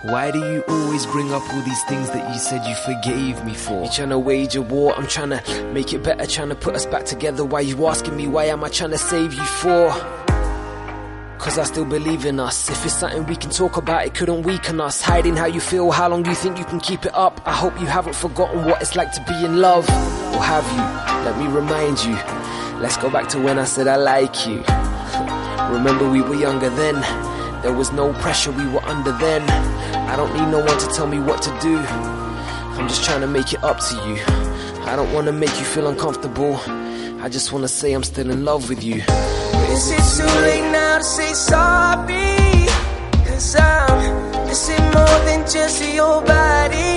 Why do you always bring up all these things that you said you forgave me for? You tryna wage a war, I'm tryna make it better, tryna put us back together. Why you asking me, why am I tryna save you for? Cause I still believe in us. If it's something we can talk about, it couldn't weaken us. Hiding how you feel, how long do you think you can keep it up? I hope you haven't forgotten what it's like to be in love. Or have you? Let me remind you. Let's go back to when I said I like you. Remember we were younger then. There was no pressure, we were under then. I don't need no one to tell me what to do. I'm just trying to make it up to you. I don't want to make you feel uncomfortable. I just want to say I'm still in love with you. Is it too late now to say sorry? Cause I'm missing more than just your body,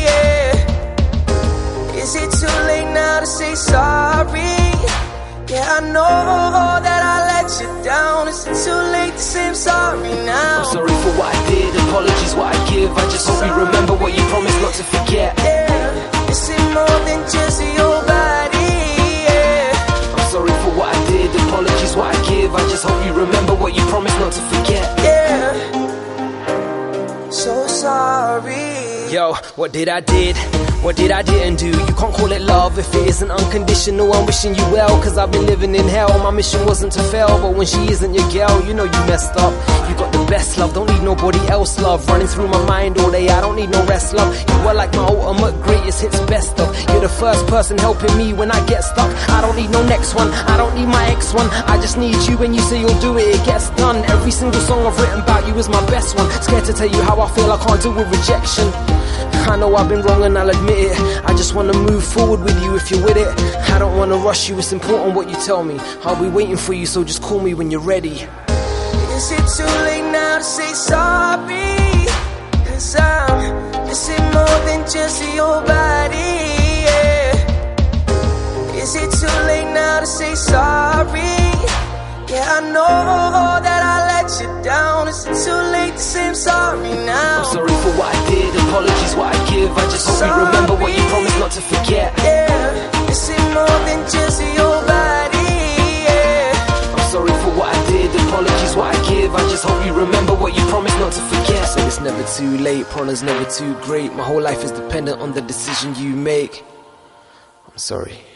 yeah. Is it too late now to say sorry? Yeah, I know that I let you down. Is it too late to say I'm sorry now? I'm sorry for what I did, apologies what I give. I just hope you remember what you promised not to forget. Yeah, is it more than just your body, yeah. I'm sorry for what I did, apologies what I give. I just hope you remember what you promised not to forget. Yeah, so sorry. Yo, what did I did? What did I didn't do? You can't call it love if it isn't unconditional. I'm wishing you well, cause I've been living in hell. My mission wasn't to fail, but when she isn't your girl, you know you messed up. You got the best love, don't need nobody else love. Running through my mind all day, I don't need no rest love. You were like my ultimate greatest hits best of. You're the first person helping me when I get stuck. I don't need no next one, I don't need my ex one. I just need you when you say you'll do it, it gets done. Every single song I've written about you is my best one. Scared to tell you how I feel, I can't deal with rejection. I know I've been wrong and I'll admit it. I just wanna move forward with you if you're with it. I don't wanna rush you, it's important what you tell me. I'll be waiting for you, so just call me when you're ready. Is it too late now to say sorry? Cause I'm missing more than just your body, yeah. Is it too late now to say sorry? Yeah, I know that I let you down. Is it too late to say I'm sorry now? I'm sorry for what I did, apologies what I give. I just hope you remember what you promised not to forget. Yeah, is it more than just your body, yeah. I'm sorry for what I did, apologies what I give. I just hope you remember what you promised not to forget. So it's never too late, Prana's never too great. My whole life is dependent on the decision you make. I'm sorry.